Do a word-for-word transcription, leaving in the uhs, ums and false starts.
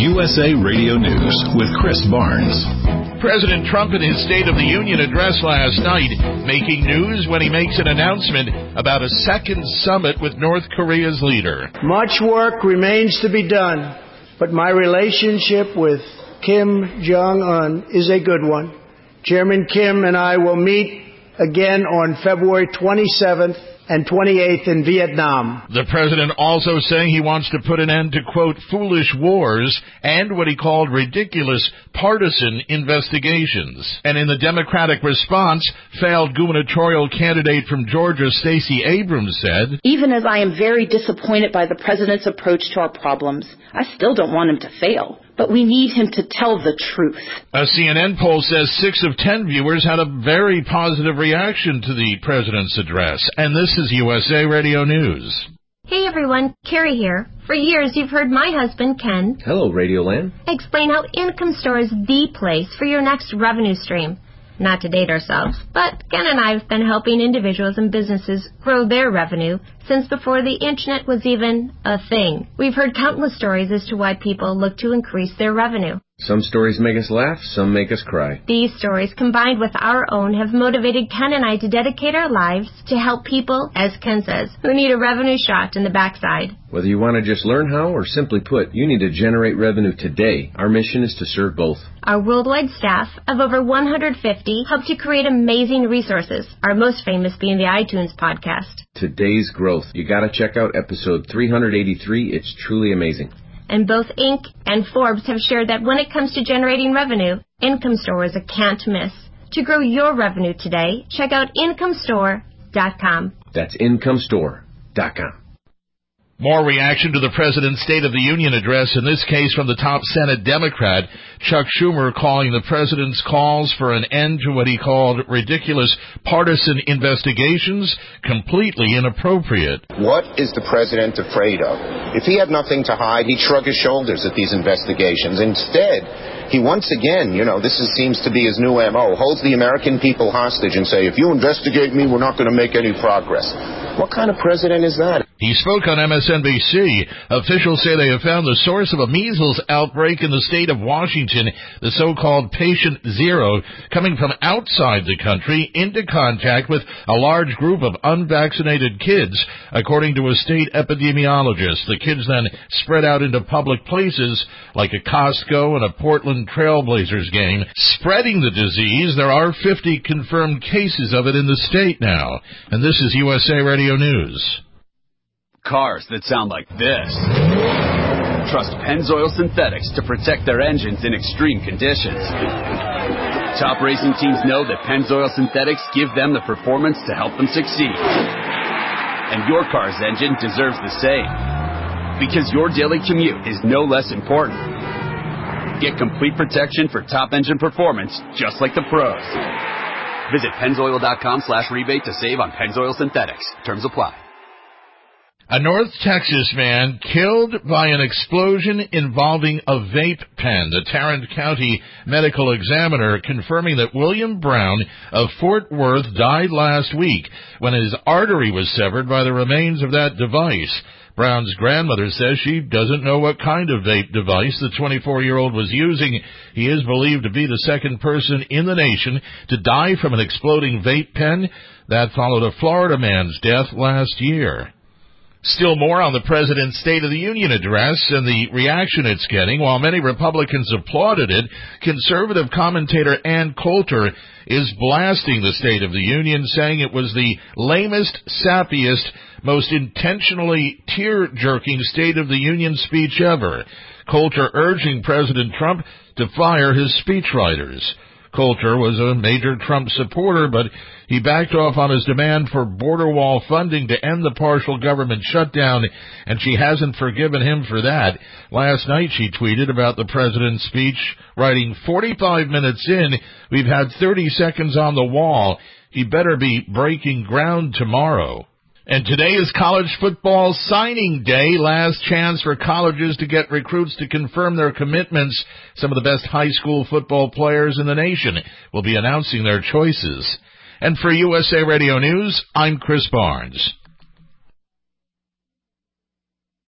U S A Radio News with Chris Barnes. President Trump in his State of the Union address last night making news when he makes an announcement about a second summit with North Korea's leader. Much work remains to be done, but my relationship with Kim Jong-un is a good one. Chairman Kim and I will meet again on February twenty-seventh and twenty-eighth in Vietnam. The president also saying he wants to put an end to, quote, foolish wars and what he called ridiculous partisan investigations. And in the Democratic response, failed gubernatorial candidate from Georgia, Stacey Abrams, said, even as I am very disappointed by the president's approach to our problems, I still don't want him to fail. But we need him to tell the truth. A C N N poll says six of ten viewers had a very positive reaction to the president's address. And this is U S A Radio News. Hey everyone, Carrie here. For years you've heard my husband, Ken. Hello, Radioland. Explain how Income Store is the place for your next revenue stream. Not to date ourselves, but Ken and I have been helping individuals and businesses grow their revenue since before the internet was even a thing. We've heard countless stories as to why people look to increase their revenue. Some stories make us laugh, some make us cry. These stories, combined with our own, have motivated Ken and I to dedicate our lives to help people, as Ken says, who need a revenue shot in the backside. Whether you want to just learn how or simply put, you need to generate revenue today. Our mission is to serve both. Our worldwide staff of over one hundred fifty help to create amazing resources, our most famous being the iTunes podcast. Today's growth. You got to check out episode three eighty-three. It's truly amazing. And both Inc and Forbes have shared that when it comes to generating revenue, Income Store is a can't miss. To grow your revenue today, check out income store dot com. That's income store dot com. More reaction to the president's State of the Union address, in this case from the top Senate Democrat, Chuck Schumer, calling the president's calls for an end to what he called ridiculous partisan investigations completely inappropriate. What is the president afraid of? If he had nothing to hide, he'd shrug his shoulders at these investigations. Instead, he once again, you know, this is, seems to be his new M O, holds the American people hostage and say, if you investigate me, we're not going to make any progress. What kind of president is that? He spoke on M S N B C. Officials say they have found the source of a measles outbreak in the state of Washington, the so-called patient zero, coming from outside the country into contact with a large group of unvaccinated kids, according to a state epidemiologist. The kids then spread out into public places like a Costco and a Portland Trailblazers game, spreading the disease. There are fifty confirmed cases of it in the state now. And this is U S A Radio News. Cars that sound like this. Trust Pennzoil Synthetics to protect their engines in extreme conditions. Top racing teams know that Pennzoil Synthetics give them the performance to help them succeed. And your car's engine deserves the same. Because your daily commute is no less important. Get complete protection for top engine performance, just like the pros. Visit Pennzoil.com slash rebate to save on Pennzoil Synthetics. Terms apply. A North Texas man killed by an explosion involving a vape pen. The Tarrant County Medical Examiner confirming that William Brown of Fort Worth died last week when his artery was severed by the remains of that device. Brown's grandmother says she doesn't know what kind of vape device the twenty-four-year-old was using. He is believed to be the second person in the nation to die from an exploding vape pen. That followed a Florida man's death last year. Still more on the president's State of the Union address and the reaction it's getting. While many Republicans applauded it, conservative commentator Ann Coulter is blasting the State of the Union, saying it was the lamest, sappiest, most intentionally tear-jerking State of the Union speech ever. Coulter urging President Trump to fire his speechwriters. Coulter was a major Trump supporter, but he backed off on his demand for border wall funding to end the partial government shutdown, and she hasn't forgiven him for that. Last night she tweeted about the president's speech, writing, forty-five minutes in, we've had thirty seconds on the wall. He better be breaking ground tomorrow. And today is college football signing day, last chance for colleges to get recruits to confirm their commitments. Some of the best high school football players in the nation will be announcing their choices. And for U S A Radio News, I'm Chris Barnes.